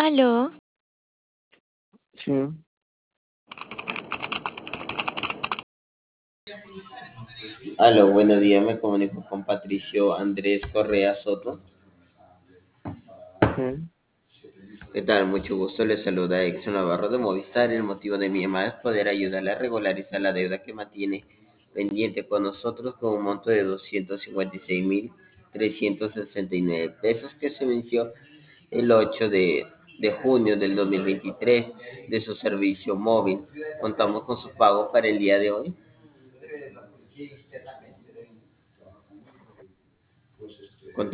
Aló, Sí, Aló, buenos días, me comunico con Patricio Andrés Correa Soto. sí. ¿Qué tal? Mucho gusto, les saluda Exxon Navarro de Movistar. El motivo de mi llamada es poder ayudarle a regularizar la deuda que mantiene pendiente con nosotros con un monto de 256.369 pesos que se venció el 8 de junio del 2023 de su servicio móvil. Contamos con su pago para el día de hoy.